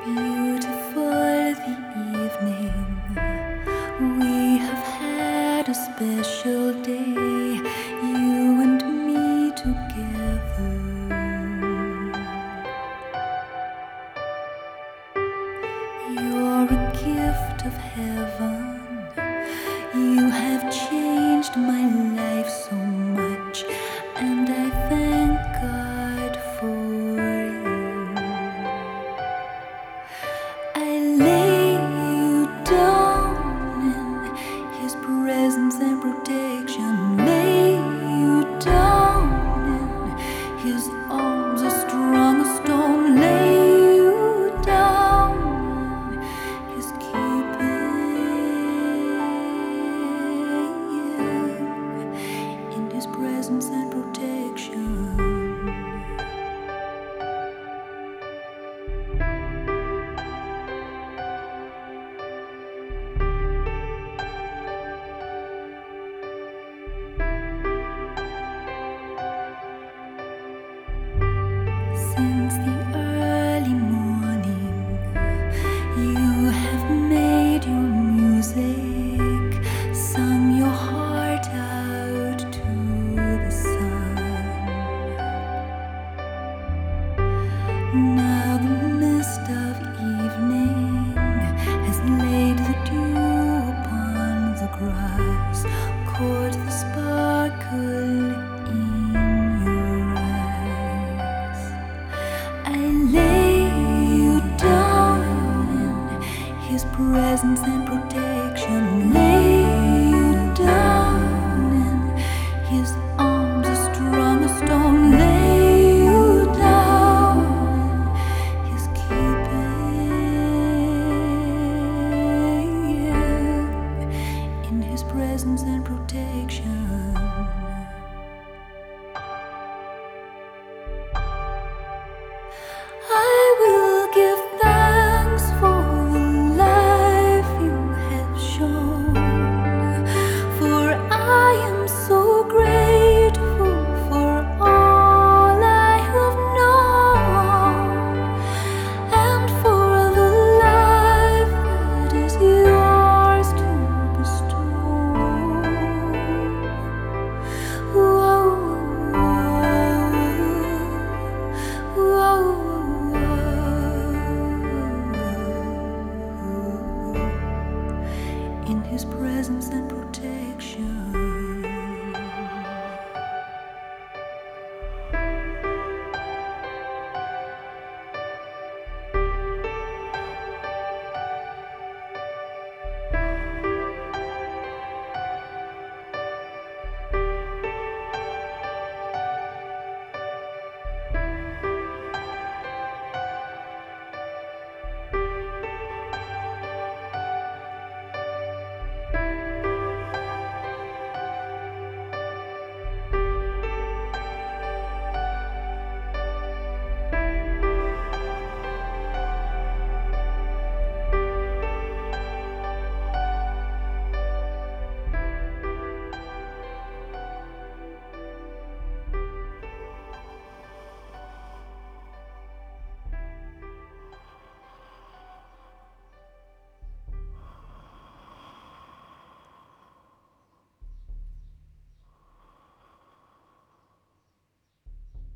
Beautiful the evening, we have had a special day, you and me together. You're a gift of heaven, you have changed my life so much, and I thank God for you. I lay you down in His presence and protection. Lay you down in His arms, as strong as stone. Lay you down in His keeping, in His presence and protection. Since the early morning, you have made your music, sung your heart out to the sun. Now the mist of evening has laid the dew upon the grass, caught the sparkle in your eyes. I lay you down in His presence and protection. Lay